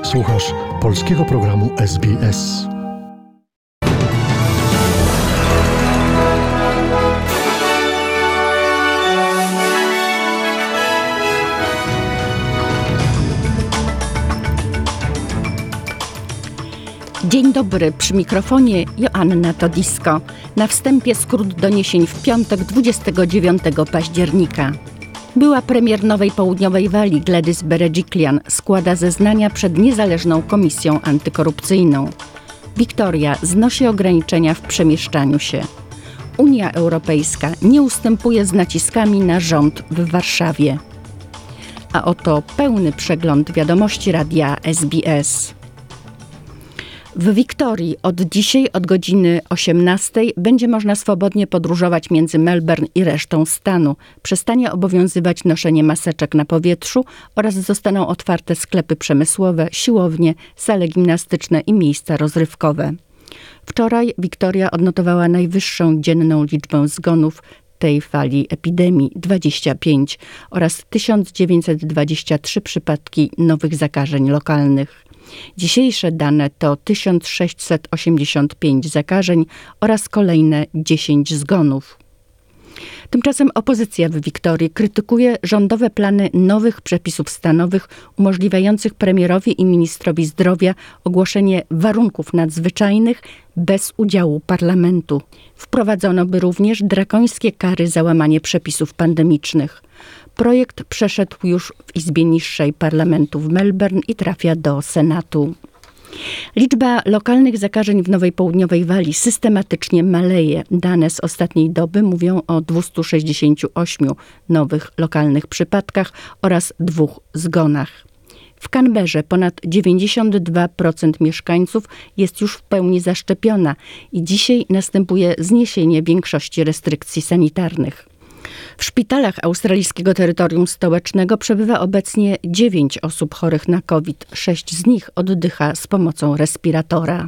Słuchasz polskiego programu SBS. Dzień dobry, przy mikrofonie Joanna Todisko. Na wstępie skrót doniesień w piątek 29 października. Była premier Nowej Południowej Walii Gladys Berejiklian składa zeznania przed niezależną komisją antykorupcyjną. Wiktoria znosi ograniczenia w przemieszczaniu się. Unia Europejska nie ustępuje z naciskami na rząd w Warszawie. A oto pełny przegląd wiadomości radia SBS. W Wiktorii od dzisiaj od godziny 18 będzie można swobodnie podróżować między Melbourne i resztą stanu. Przestanie obowiązywać noszenie maseczek na powietrzu oraz zostaną otwarte sklepy przemysłowe, siłownie, sale gimnastyczne i miejsca rozrywkowe. Wczoraj Wiktoria odnotowała najwyższą dzienną liczbę zgonów tej fali epidemii, 25, oraz 1923 przypadki nowych zakażeń lokalnych. Dzisiejsze dane to 1685 zakażeń oraz kolejne 10 zgonów. Tymczasem opozycja w Wiktorii krytykuje rządowe plany nowych przepisów stanowych umożliwiających premierowi i ministrowi zdrowia ogłoszenie warunków nadzwyczajnych bez udziału parlamentu. Wprowadzono by również drakońskie kary za łamanie przepisów pandemicznych. Projekt przeszedł już w Izbie Niższej Parlamentu w Melbourne i trafia do Senatu. Liczba lokalnych zakażeń w Nowej Południowej Walii systematycznie maleje. Dane z ostatniej doby mówią o 268 nowych lokalnych przypadkach oraz 2 zgonach. W Canberrze ponad 92% mieszkańców jest już w pełni zaszczepiona i dzisiaj następuje zniesienie większości restrykcji sanitarnych. W szpitalach australijskiego terytorium stołecznego przebywa obecnie 9 osób chorych na COVID. 6 z nich oddycha z pomocą respiratora.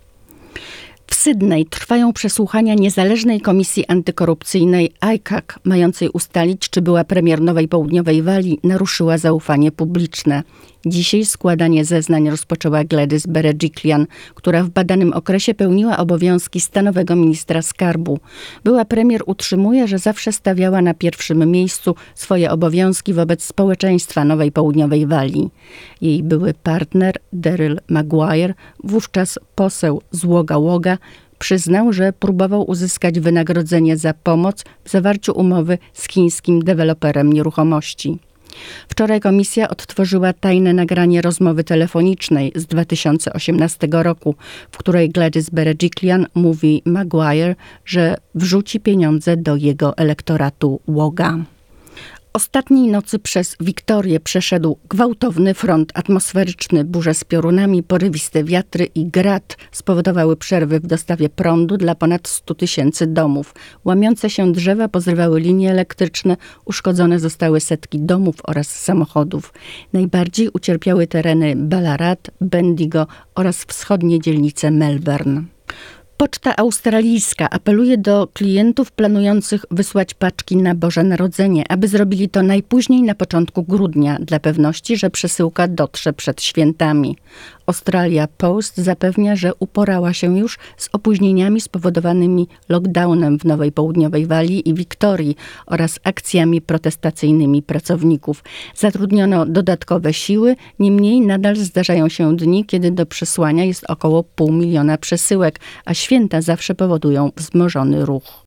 W Sydney trwają przesłuchania niezależnej komisji antykorupcyjnej ICAC, mającej ustalić, czy była premier Nowej Południowej Walii naruszyła zaufanie publiczne. Dzisiaj składanie zeznań rozpoczęła Gladys Berejiklian, która w badanym okresie pełniła obowiązki stanowego ministra skarbu. Była premier utrzymuje, że zawsze stawiała na pierwszym miejscu swoje obowiązki wobec społeczeństwa Nowej Południowej Walii. Jej były partner Daryl Maguire, wówczas poseł z Wagga Wagga, przyznał, że próbował uzyskać wynagrodzenie za pomoc w zawarciu umowy z chińskim deweloperem nieruchomości. Wczoraj komisja odtworzyła tajne nagranie rozmowy telefonicznej z 2018 roku, w której Gladys Berejiklian mówi Maguire, że wrzuci pieniądze do jego elektoratu Wagga. Ostatniej nocy przez Wiktorię przeszedł gwałtowny front atmosferyczny. Burze z piorunami, porywiste wiatry i grad spowodowały przerwy w dostawie prądu dla ponad 100 000 domów. Łamiące się drzewa pozrywały linie elektryczne, uszkodzone zostały setki domów oraz samochodów. Najbardziej ucierpiały tereny Ballarat, Bendigo oraz wschodnie dzielnice Melbourne. Poczta australijska apeluje do klientów planujących wysłać paczki na Boże Narodzenie, aby zrobili to najpóźniej na początku grudnia, dla pewności, że przesyłka dotrze przed świętami. Australia Post zapewnia, że uporała się już z opóźnieniami spowodowanymi lockdownem w Nowej Południowej Walii i Wiktorii oraz akcjami protestacyjnymi pracowników. Zatrudniono dodatkowe siły, niemniej nadal zdarzają się dni, kiedy do przesłania jest około 500 000 przesyłek, a święta zawsze powodują wzmożony ruch.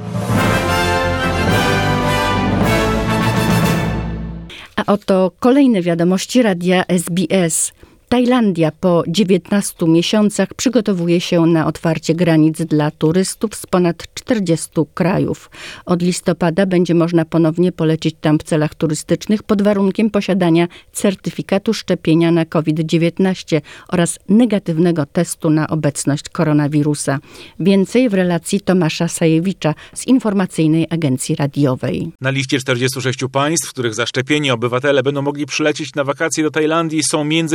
A oto kolejne wiadomości radia SBS. Tajlandia po 19 miesiącach przygotowuje się na otwarcie granic dla turystów z ponad 40 krajów. Od listopada będzie można ponownie polecieć tam w celach turystycznych pod warunkiem posiadania certyfikatu szczepienia na COVID-19 oraz negatywnego testu na obecność koronawirusa. Więcej w relacji Tomasza Sajewicza z Informacyjnej Agencji Radiowej. Na liście 46 państw, w których zaszczepieni obywatele będą mogli przylecieć na wakacje do Tajlandii, są m.in. USA,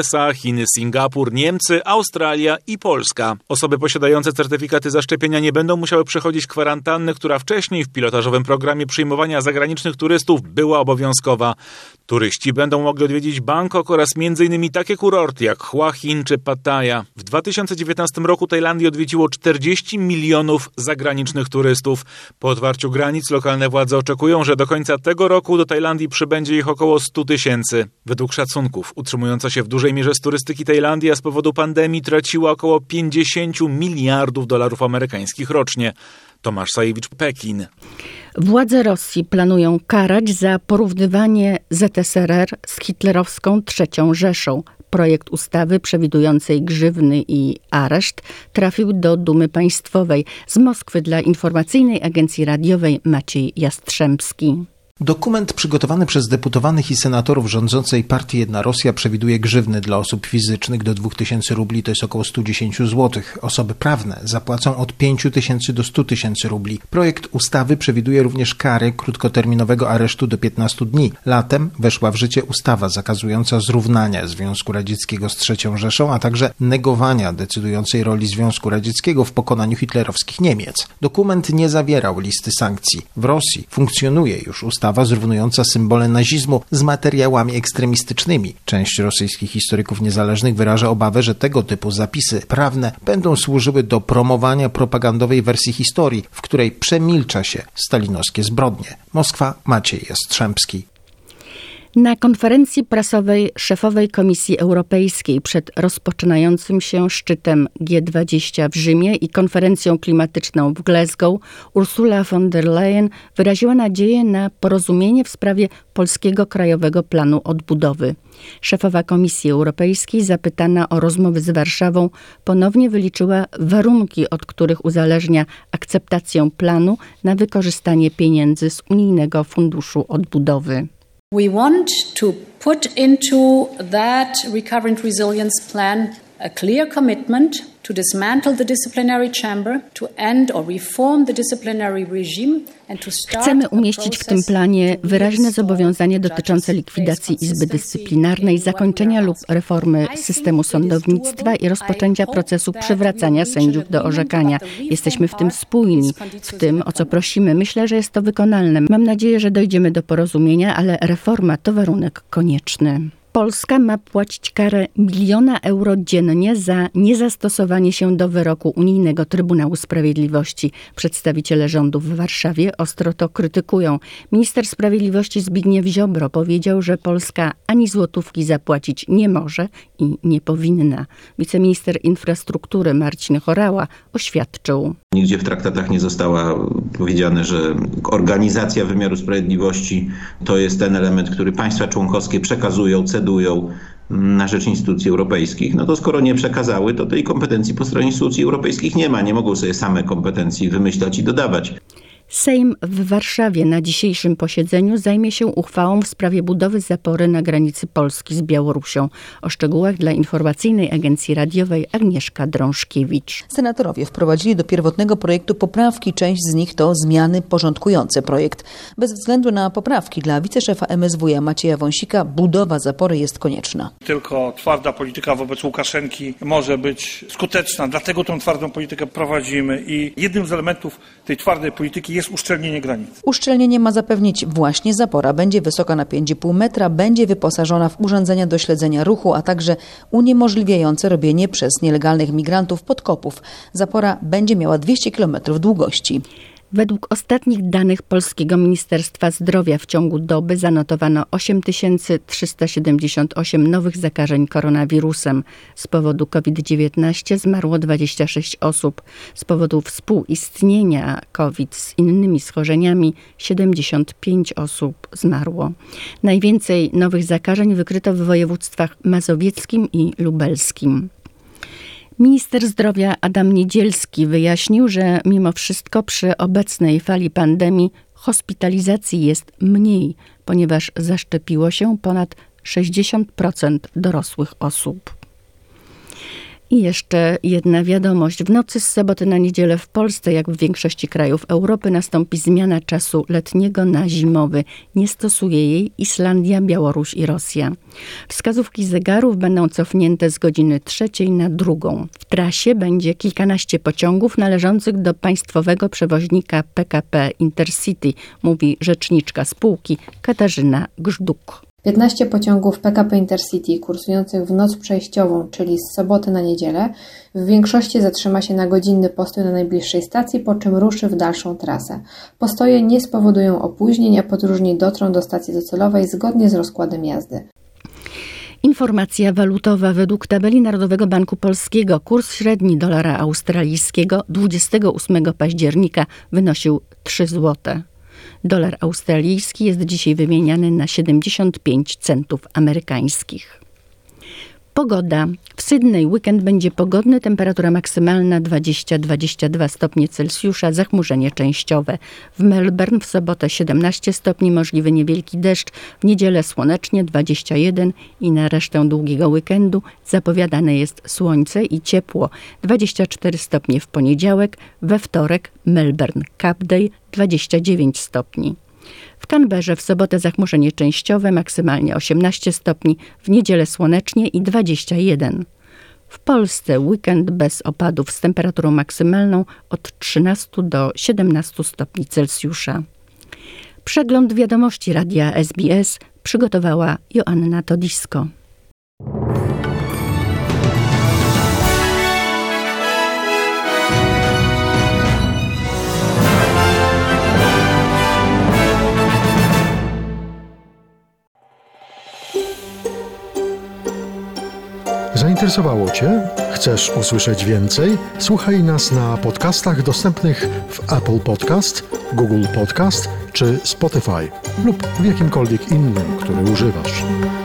USA, Chiny, Singapur, Niemcy, Australia i Polska. Osoby posiadające certyfikaty zaszczepienia nie będą musiały przechodzić kwarantanny, która wcześniej w pilotażowym programie przyjmowania zagranicznych turystów była obowiązkowa. Turyści będą mogli odwiedzić Bangkok oraz m.in. takie kurorty jak Hua Hin czy Pattaya. W 2019 roku Tajlandię odwiedziło 40 milionów zagranicznych turystów. Po otwarciu granic lokalne władze oczekują, że do końca tego roku do Tajlandii przybędzie ich około 100 000. Według szacunków utrzymująca się w dużej mierze z turystyki Tajlandia z powodu pandemii traciła około 50 miliardów dolarów amerykańskich rocznie. Tomasz Sajewicz, Pekin. Władze Rosji planują karać za porównywanie ZSRR z hitlerowską III Rzeszą. Projekt ustawy przewidującej grzywny i areszt trafił do Dumy Państwowej. Z Moskwy dla Informacyjnej Agencji Radiowej Maciej Jastrzębski. Dokument przygotowany przez deputowanych i senatorów rządzącej partii Jedna Rosja przewiduje grzywny dla osób fizycznych do 2000 rubli, to jest około 110 zł. Osoby prawne zapłacą od 5000 do 100 000 rubli. Projekt ustawy przewiduje również kary krótkoterminowego aresztu do 15 dni. Latem weszła w życie ustawa zakazująca zrównania Związku Radzieckiego z III Rzeszą, a także negowania decydującej roli Związku Radzieckiego w pokonaniu hitlerowskich Niemiec. Dokument nie zawierał listy sankcji. W Rosji funkcjonuje już ustawa zrównująca symbole nazizmu z materiałami ekstremistycznymi. Część rosyjskich historyków niezależnych wyraża obawę, że tego typu zapisy prawne będą służyły do promowania propagandowej wersji historii, w której przemilcza się stalinowskie zbrodnie. Moskwa, Maciej Jastrzębski. Na konferencji prasowej szefowej Komisji Europejskiej przed rozpoczynającym się szczytem G20 w Rzymie i konferencją klimatyczną w Glasgow Ursula von der Leyen wyraziła nadzieję na porozumienie w sprawie polskiego Krajowego Planu Odbudowy. Szefowa Komisji Europejskiej, zapytana o rozmowy z Warszawą, ponownie wyliczyła warunki, od których uzależnia akceptację planu na wykorzystanie pieniędzy z Unijnego Funduszu Odbudowy. We want to put into that Recovery and Resilience Plan a clear commitment to dismantle the disciplinary chamber, to end or reform the disciplinary regime and to start. Chcemy umieścić w tym planie wyraźne zobowiązanie dotyczące likwidacji Izby Dyscyplinarnej, zakończenia lub reformy systemu sądownictwa i rozpoczęcia procesu przywracania sędziów do orzekania. Jesteśmy w tym spójni, w tym, o co prosimy. Myślę, że jest to wykonalne. Mam nadzieję, że dojdziemy do porozumienia, ale reforma to warunek konieczny. Polska ma płacić karę 1 000 000 euro dziennie za niezastosowanie się do wyroku Unijnego Trybunału Sprawiedliwości. Przedstawiciele rządu w Warszawie ostro to krytykują. Minister Sprawiedliwości Zbigniew Ziobro powiedział, że Polska ani złotówki zapłacić nie może i nie powinna. Wiceminister Infrastruktury Marcin Horała oświadczył. Nigdzie w traktatach nie została powiedziane, że organizacja wymiaru sprawiedliwości to jest ten element, który państwa członkowskie przekazują, cedują na rzecz instytucji europejskich. No to skoro nie przekazały, to tej kompetencji po stronie instytucji europejskich nie ma. Nie mogą sobie same kompetencji wymyślać i dodawać. Sejm w Warszawie na dzisiejszym posiedzeniu zajmie się uchwałą w sprawie budowy zapory na granicy Polski z Białorusią. O szczegółach dla Informacyjnej Agencji Radiowej Agnieszka Drążkiewicz. Senatorowie wprowadzili do pierwotnego projektu poprawki. Część z nich to zmiany porządkujące projekt. Bez względu na poprawki dla wiceszefa MSWiA Macieja Wąsika budowa zapory jest konieczna. Tylko twarda polityka wobec Łukaszenki może być skuteczna. Dlatego tą twardą politykę prowadzimy i jednym z elementów tej twardej polityki jest uszczelnienie granic. Uszczelnienie ma zapewnić właśnie zapora. Będzie wysoka na 5,5 metra, będzie wyposażona w urządzenia do śledzenia ruchu, a także uniemożliwiające robienie przez nielegalnych migrantów podkopów. Zapora będzie miała 200 km długości. Według ostatnich danych Polskiego Ministerstwa Zdrowia w ciągu doby zanotowano 8378 nowych zakażeń koronawirusem. Z powodu COVID-19 zmarło 26 osób. Z powodu współistnienia COVID z innymi schorzeniami 75 osób zmarło. Najwięcej nowych zakażeń wykryto w województwach mazowieckim i lubelskim. Minister zdrowia Adam Niedzielski wyjaśnił, że mimo wszystko przy obecnej fali pandemii hospitalizacji jest mniej, ponieważ zaszczepiło się ponad 60% dorosłych osób. I jeszcze jedna wiadomość. W nocy z soboty na niedzielę w Polsce, jak w większości krajów Europy, nastąpi zmiana czasu letniego na zimowy. Nie stosuje jej Islandia, Białoruś i Rosja. Wskazówki zegarów będą cofnięte z godziny 3 na 2. W trasie będzie kilkanaście pociągów należących do państwowego przewoźnika PKP Intercity, mówi rzeczniczka spółki Katarzyna Grzduk. 15 pociągów PKP Intercity kursujących w noc przejściową, czyli z soboty na niedzielę, w większości zatrzyma się na godzinny postój na najbliższej stacji, po czym ruszy w dalszą trasę. Postoje nie spowodują opóźnień, a podróżni dotrą do stacji docelowej zgodnie z rozkładem jazdy. Informacja walutowa. Według tabeli Narodowego Banku Polskiego kurs średni dolara australijskiego 28 października wynosił 3 zł. Dolar australijski jest dzisiaj wymieniany na 75 centów amerykańskich. Pogoda. W Sydney weekend będzie pogodny, temperatura maksymalna 20-22 stopnie Celsjusza, zachmurzenie częściowe. W Melbourne w sobotę 17 stopni, możliwy niewielki deszcz, w niedzielę słonecznie 21 i na resztę długiego weekendu zapowiadane jest słońce i ciepło. 24 stopnie w poniedziałek, we wtorek Melbourne Cup Day 29 stopni. W Canberrze w sobotę zachmurzenie częściowe, maksymalnie 18 stopni, w niedzielę słonecznie i 21. W Polsce weekend bez opadów z temperaturą maksymalną od 13 do 17 stopni Celsjusza. Przegląd wiadomości radia SBS przygotowała Joanna Todisko. Zainteresowało Cię? Chcesz usłyszeć więcej? Słuchaj nas na podcastach dostępnych w Apple Podcast, Google Podcast czy Spotify lub w jakimkolwiek innym, który używasz.